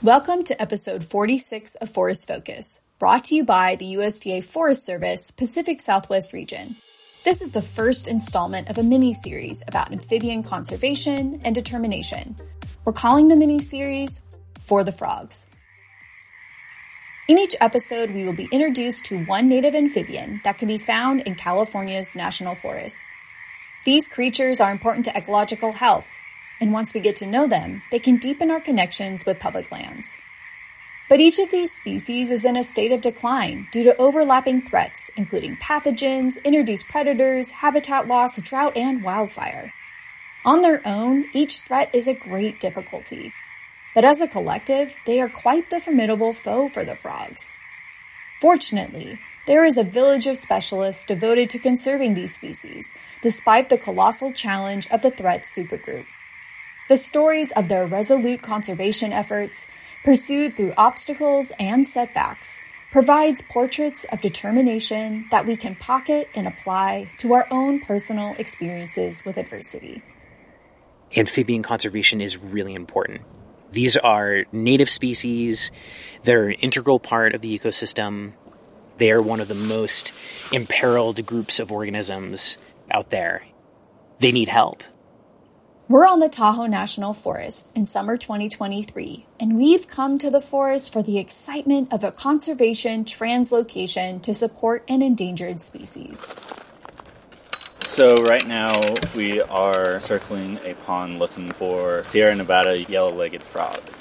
Welcome to episode 46 of Forest Focus, brought to you by the USDA Forest Service Pacific Southwest region. This is the first installment of a mini-series about amphibian conservation and determination. We're calling the mini-series For the Frogs. In each episode, we will be introduced to one native amphibian that can be found in California's national forests. These creatures are important to ecological health, and once we get to know them, they can deepen our connections with public lands. But each of these species is in a state of decline due to overlapping threats, including pathogens, introduced predators, habitat loss, drought, and wildfire. On their own, each threat is a great difficulty. But as a collective, they are quite the formidable foe for the frogs. Fortunately, there is a village of specialists devoted to conserving these species, despite the colossal challenge of the threat supergroup. The stories of their resolute conservation efforts, pursued through obstacles and setbacks, provides portraits of determination that we can pocket and apply to our own personal experiences with adversity. Amphibian conservation is really important. These are native species. They're an integral part of the ecosystem. They are one of the most imperiled groups of organisms out there. They need help. We're on the Tahoe National Forest in summer 2023, and we've come to the forest for the excitement of a conservation translocation to support an endangered species. So right now we are circling a pond looking for Sierra Nevada yellow-legged frogs.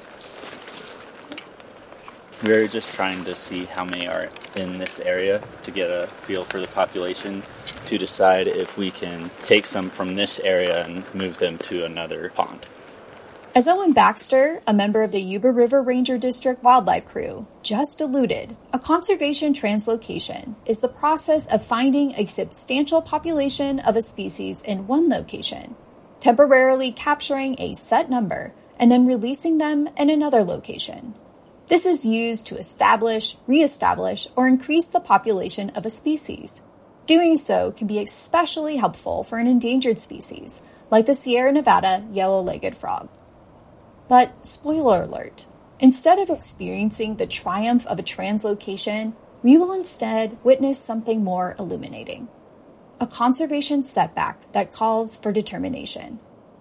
We're just trying to see how many are in this area to get a feel for the population, to decide if we can take some from this area and move them to another pond. As Owen Baxter, a member of the Yuba River Ranger District Wildlife Crew, just alluded, a conservation translocation is the process of finding a substantial population of a species in one location, temporarily capturing a set number, and then releasing them in another location. This is used to establish, reestablish, or increase the population of a species. Doing so can be especially helpful for an endangered species, like the Sierra Nevada yellow-legged frog. But, spoiler alert, instead of experiencing the triumph of a translocation, we will instead witness something more illuminating. A conservation setback that calls for determination.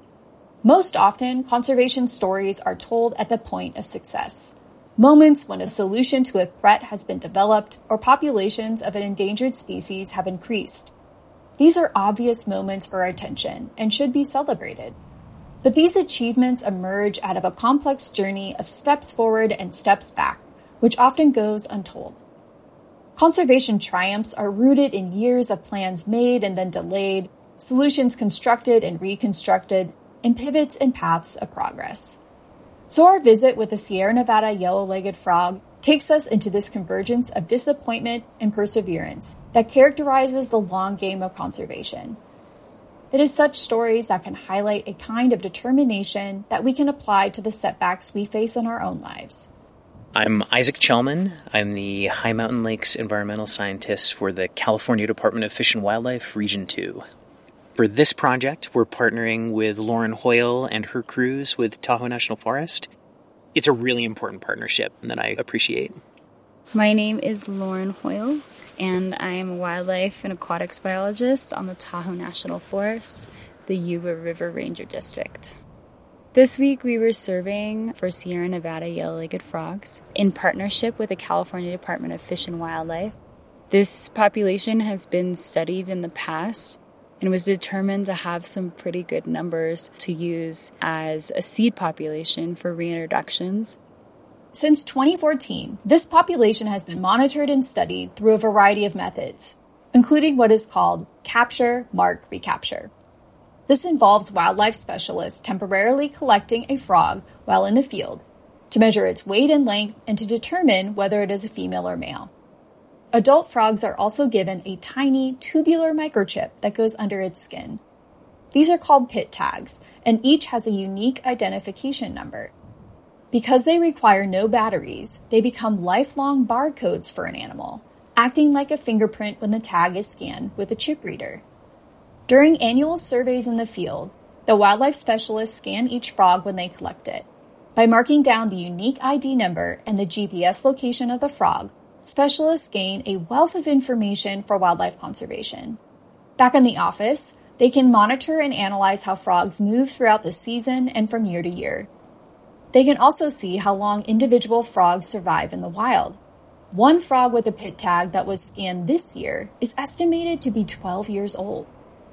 Most often, conservation stories are told at the point of success. Moments when a solution to a threat has been developed or populations of an endangered species have increased. These are obvious moments for our attention and should be celebrated. But these achievements emerge out of a complex journey of steps forward and steps back, which often goes untold. Conservation triumphs are rooted in years of plans made and then delayed, solutions constructed and reconstructed, and pivots and paths of progress. So our visit with the Sierra Nevada yellow-legged frog takes us into this convergence of disappointment and perseverance that characterizes the long game of conservation. It is such stories that can highlight a kind of determination that we can apply to the setbacks we face in our own lives. I'm Isaac Chelman. I'm the High Mountain Lakes environmental scientist for the California Department of Fish and Wildlife, Region 2. For this project, we're partnering with Lauren Hoyle and her crews with Tahoe National Forest. It's a really important partnership that I appreciate. My name is Lauren Hoyle, and I am a wildlife and aquatics biologist on the Tahoe National Forest, the Yuba River Ranger District. This week we were surveying for Sierra Nevada yellow-legged frogs in partnership with the California Department of Fish and Wildlife. This population has been studied in the past and was determined to have some pretty good numbers to use as a seed population for reintroductions. Since 2014, this population has been monitored and studied through a variety of methods, including what is called capture, mark, recapture. This involves wildlife specialists temporarily collecting a frog while in the field to measure its weight and length and to determine whether it is a female or male. Adult frogs are also given a tiny tubular microchip that goes under its skin. These are called pit tags, and each has a unique identification number. Because they require no batteries, they become lifelong barcodes for an animal, acting like a fingerprint when the tag is scanned with a chip reader. During annual surveys in the field, the wildlife specialists scan each frog when they collect it. By marking down the unique ID number and the GPS location of the frog, specialists gain a wealth of information for wildlife conservation. Back in the office, they can monitor and analyze how frogs move throughout the season and from year to year. They can also see how long individual frogs survive in the wild. One frog with a pit tag that was scanned this year is estimated to be 12 years old.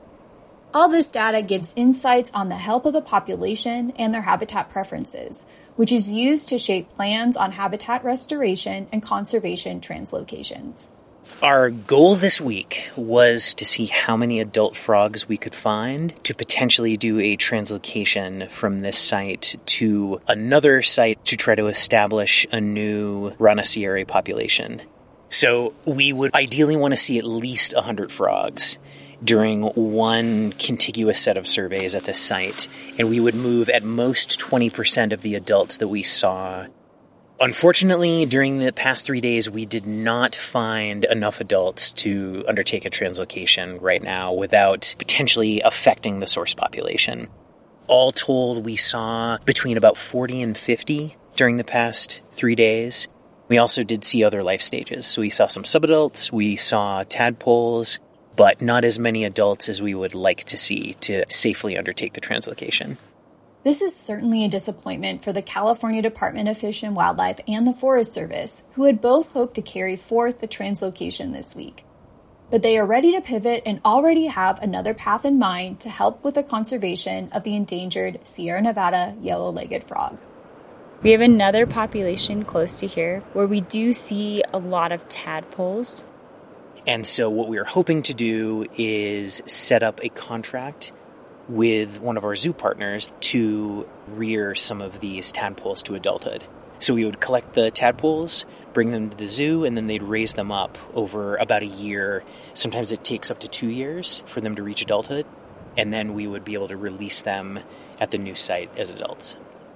All this data gives insights on the health of the population and their habitat preferences, which is used to shape plans on habitat restoration and conservation translocations. Our goal this week was to see how many adult frogs we could find to potentially do a translocation from this site to another site to try to establish a new Rana sierrae population. So we would ideally want to see at least 100 frogs during one contiguous set of surveys at this site, and we would move at most 20% of the adults that we saw. Unfortunately, during the past 3 days, we did not find enough adults to undertake a translocation right now without potentially affecting the source population. All told, we saw between about 40 and 50 during the past 3 days. We also did see other life stages. So we saw some subadults, we saw tadpoles, but not as many adults as we would like to see to safely undertake the translocation. This is certainly a disappointment for the California Department of Fish and Wildlife and the Forest Service, who had both hoped to carry forth the translocation this week. But they are ready to pivot and already have another path in mind to help with the conservation of the endangered Sierra Nevada yellow-legged frog. We have another population close to here where we do see a lot of tadpoles. And so what we're hoping to do is set up a contract with one of our zoo partners to rear some of these tadpoles to adulthood. So we would collect the tadpoles, bring them to the zoo, and then they'd raise them up over about a year. Sometimes it takes up to 2 years for them to reach adulthood, and then we would be able to release them at the new site as adults.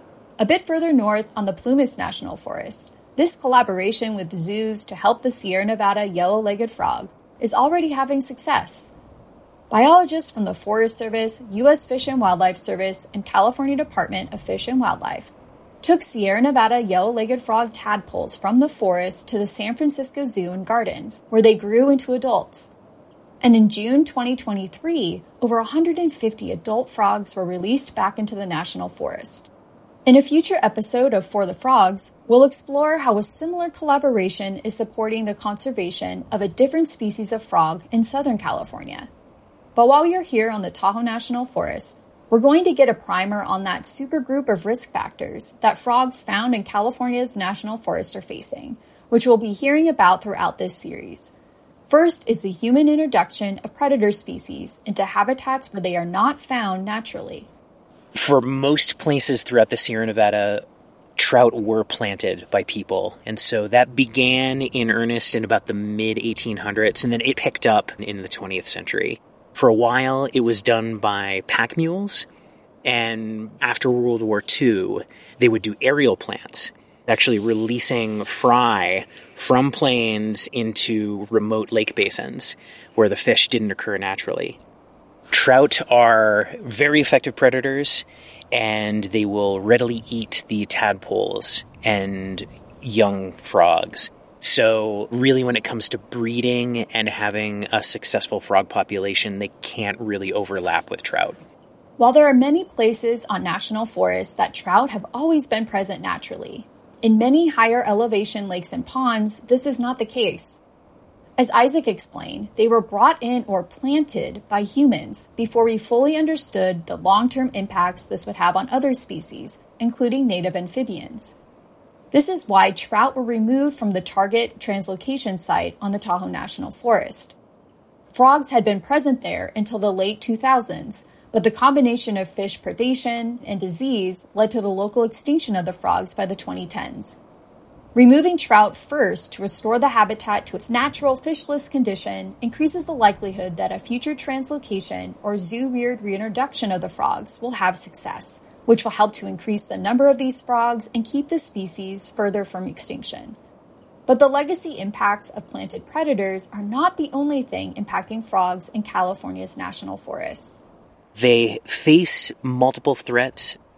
A bit further north on the Plumas National Forest, this collaboration with zoos to help the Sierra Nevada yellow-legged frog is already having success. Biologists from the Forest Service, U.S. Fish and Wildlife Service, and California Department of Fish and Wildlife took Sierra Nevada yellow-legged frog tadpoles from the forest to the San Francisco Zoo and Gardens, where they grew into adults. And in June 2023, over 150 adult frogs were released back into the national forest. In a future episode of For the Frogs, we'll explore how a similar collaboration is supporting the conservation of a different species of frog in Southern California. But while you're here on the Tahoe National Forest, we're going to get a primer on that supergroup of risk factors that frogs found in California's national forests are facing, which we'll be hearing about throughout this series. First is the human introduction of predator species into habitats where they are not found naturally. For most places throughout the Sierra Nevada, trout were planted by people. And so that began in earnest in about the mid-1800s, and then it picked up in the 20th century. For a while, it was done by pack mules, and after World War II, they would do aerial plants, actually releasing fry from plains into remote lake basins where the fish didn't occur naturally. Trout are very effective predators, and they will readily eat the tadpoles and young frogs. So really, when it comes to breeding and having a successful frog population, they can't really overlap with trout. While there are many places on national forests that trout have always been present naturally, in many higher elevation lakes and ponds, this is not the case. As Isaac explained, they were brought in or planted by humans before we fully understood the long-term impacts this would have on other species, including native amphibians. This is why trout were removed from the target translocation site on the Tahoe National Forest. Frogs had been present there until the late 2000s, but the combination of fish predation and disease led to the local extinction of the frogs by the 2010s. Removing trout first to restore the habitat to its natural fishless condition increases the likelihood that a future translocation or zoo-reared reintroduction of the frogs will have success, which will help to increase the number of these frogs and keep the species further from extinction. But the legacy impacts of planted predators are not the only thing impacting frogs in California's national forests. They face multiple threats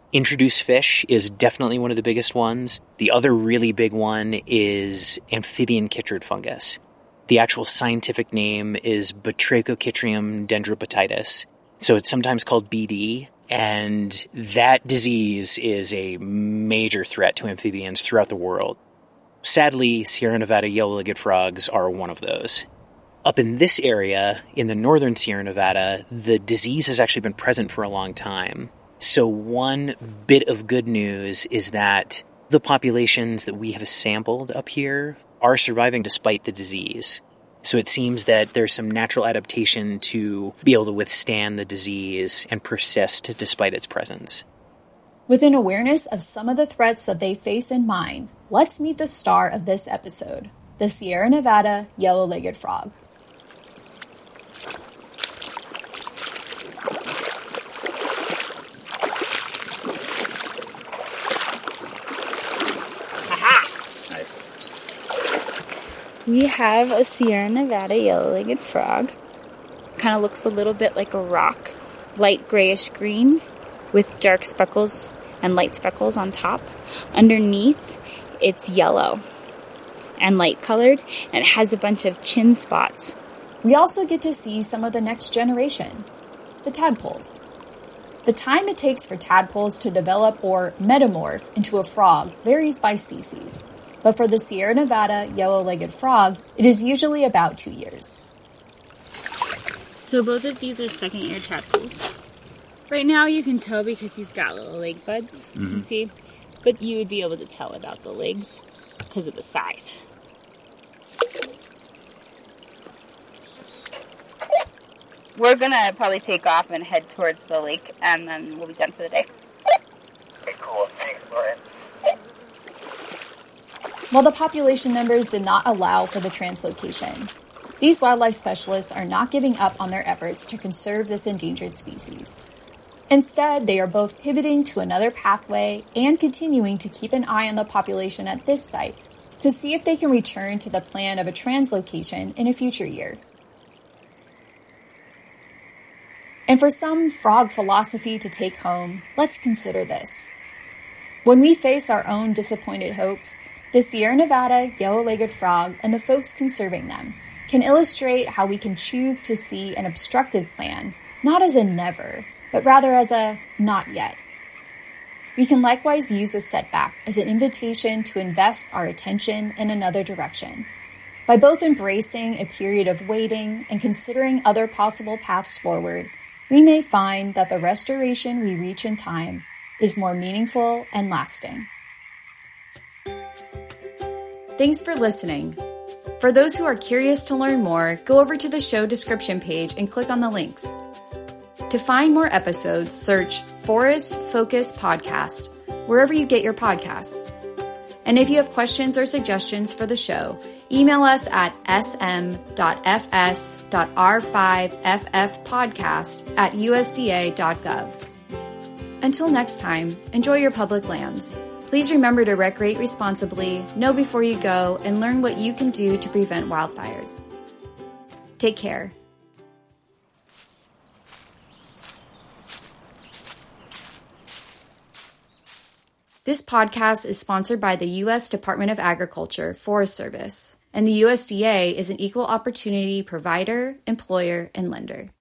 Introduced fish is definitely one of the biggest ones. The other really big one is amphibian chytrid fungus. The actual scientific name is Batrachochytrium dendrobatitis. So it's sometimes called BD, and that disease is a major threat to amphibians throughout the world. Sadly, Sierra Nevada yellow-legged frogs are one of those. Up in this area, in the northern Sierra Nevada, the disease has actually been present for a long time. So one bit of good news is that the populations that we have sampled up here are surviving despite the disease. So it seems that there's some natural adaptation to be able to withstand the disease and persist despite its presence. With an awareness of some of the threats that they face in mind, let's meet the star of this episode, the Sierra Nevada yellow-legged frog. Nice. We have a Sierra Nevada yellow-legged frog. Kind of looks a little bit like a rock, light grayish green with dark speckles and light speckles on top. Underneath, it's yellow and light colored, and it has a bunch of chin spots. We also get to see some of the next generation, the tadpoles. The time it takes for tadpoles to develop or metamorph into a frog varies by species, but for the Sierra Nevada yellow-legged frog, it is usually about 2 years. So both of these are second-year tadpoles. Right now you can tell because he's got little leg buds, you see, but you would be able to tell about the legs because of the size. We're gonna probably take off and head towards the lake, and then we'll be done for the day. Okay, cool. Thanks, Lauren. While the population numbers did not allow for the translocation, these wildlife specialists are not giving up on their efforts to conserve this endangered species. Instead, they are both pivoting to another pathway and continuing to keep an eye on the population at this site to see if they can return to the plan of a translocation in a future year. And for some frog philosophy to take home, let's consider this. When we face our own disappointed hopes, the Sierra Nevada yellow-legged frog and the folks conserving them can illustrate how we can choose to see an obstructed plan, not as a never, but rather as a not yet. We can likewise use a setback as an invitation to invest our attention in another direction. By both embracing a period of waiting and considering other possible paths forward, we may find that the restoration we reach in time is more meaningful and lasting. Thanks for listening. For those who are curious to learn more, go over to the show description page and click on the links. To find more episodes, search Forest Focus Podcast wherever you get your podcasts. And if you have questions or suggestions for the show, email us at sm.fs.r5ffpodcast@usda.gov. Until next time, enjoy your public lands. Please remember to recreate responsibly, know before you go, and learn what you can do to prevent wildfires. Take care. This podcast is sponsored by the U.S. Department of Agriculture, Forest Service, and the USDA is an equal opportunity provider, employer, and lender.